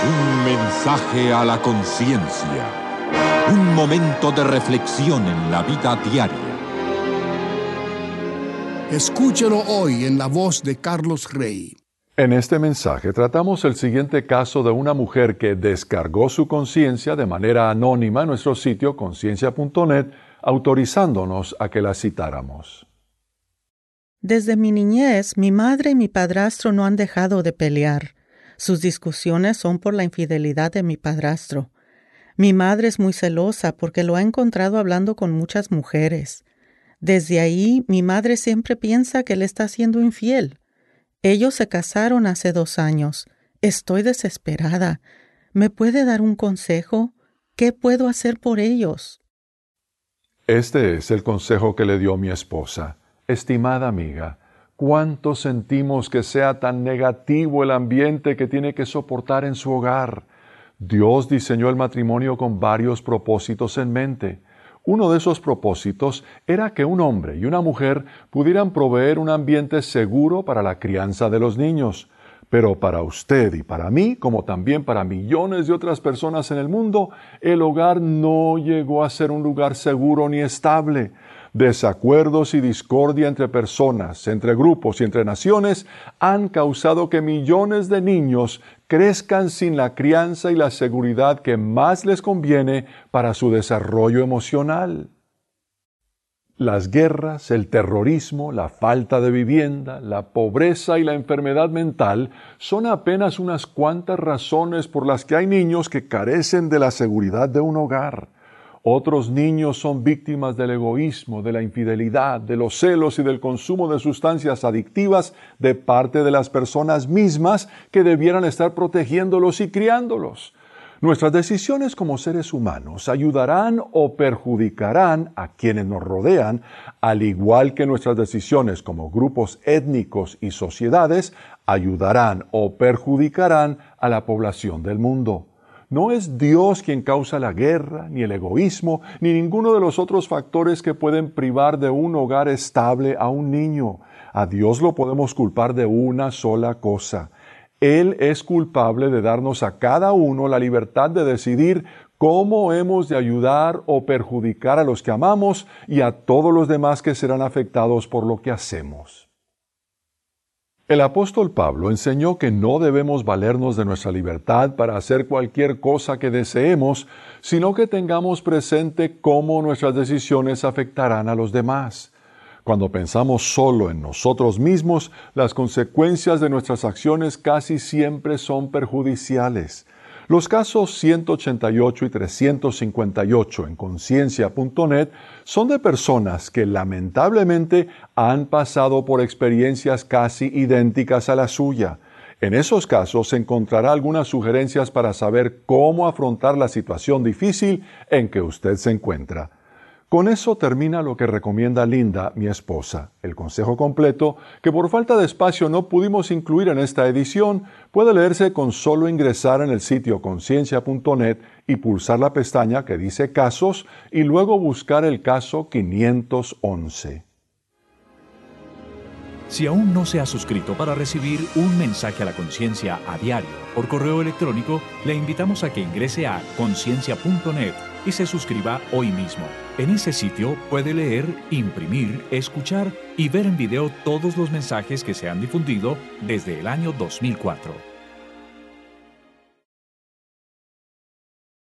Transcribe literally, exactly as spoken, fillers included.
Un mensaje a la conciencia. Un momento de reflexión en la vida diaria. Escúchelo hoy en la voz de Carlos Rey. En este mensaje tratamos el siguiente caso de una mujer que descargó su conciencia de manera anónima en nuestro sitio conciencia punto net, autorizándonos a que la citáramos. Desde mi niñez, mi madre y mi padrastro no han dejado de pelear. Sus discusiones son por la infidelidad de mi padrastro. Mi madre es muy celosa porque lo ha encontrado hablando con muchas mujeres. Desde ahí, mi madre siempre piensa que él está siendo infiel. Ellos se casaron hace dos años. Estoy desesperada. ¿Me puede dar un consejo? ¿Qué puedo hacer por ellos? Este es el consejo que le dio mi esposa. Estimada amiga, ¿cuánto sentimos que sea tan negativo el ambiente que tiene que soportar en su hogar? Dios diseñó el matrimonio con varios propósitos en mente. Uno de esos propósitos era que un hombre y una mujer pudieran proveer un ambiente seguro para la crianza de los niños. Pero para usted y para mí, como también para millones de otras personas en el mundo, el hogar no llegó a ser un lugar seguro ni estable. Desacuerdos y discordia entre personas, entre grupos y entre naciones han causado que millones de niños crezcan sin la crianza y la seguridad que más les conviene para su desarrollo emocional. Las guerras, el terrorismo, la falta de vivienda, la pobreza y la enfermedad mental son apenas unas cuantas razones por las que hay niños que carecen de la seguridad de un hogar. Otros niños son víctimas del egoísmo, de la infidelidad, de los celos y del consumo de sustancias adictivas de parte de las personas mismas que debieran estar protegiéndolos y criándolos. Nuestras decisiones como seres humanos ayudarán o perjudicarán a quienes nos rodean, al igual que nuestras decisiones como grupos étnicos y sociedades ayudarán o perjudicarán a la población del mundo. No es Dios quien causa la guerra, ni el egoísmo, ni ninguno de los otros factores que pueden privar de un hogar estable a un niño. A Dios lo podemos culpar de una sola cosa. Él es culpable de darnos a cada uno la libertad de decidir cómo hemos de ayudar o perjudicar a los que amamos y a todos los demás que serán afectados por lo que hacemos. El apóstol Pablo enseñó que no debemos valernos de nuestra libertad para hacer cualquier cosa que deseemos, sino que tengamos presente cómo nuestras decisiones afectarán a los demás. Cuando pensamos solo en nosotros mismos, las consecuencias de nuestras acciones casi siempre son perjudiciales. Los casos ciento ochenta y ocho y trescientos cincuenta y ocho en conciencia punto net son de personas que lamentablemente han pasado por experiencias casi idénticas a la suya. En esos casos encontrará algunas sugerencias para saber cómo afrontar la situación difícil en que usted se encuentra. Con eso termina lo que recomienda Linda, mi esposa. El consejo completo, que por falta de espacio no pudimos incluir en esta edición, puede leerse con solo ingresar en el sitio conciencia punto net y pulsar la pestaña que dice Casos y luego buscar el caso quinientos once. Si aún no se ha suscrito para recibir un mensaje a la conciencia a diario por correo electrónico, le invitamos a que ingrese a conciencia punto net y se suscriba hoy mismo. En ese sitio puede leer, imprimir, escuchar y ver en video todos los mensajes que se han difundido desde el año dos mil cuatro.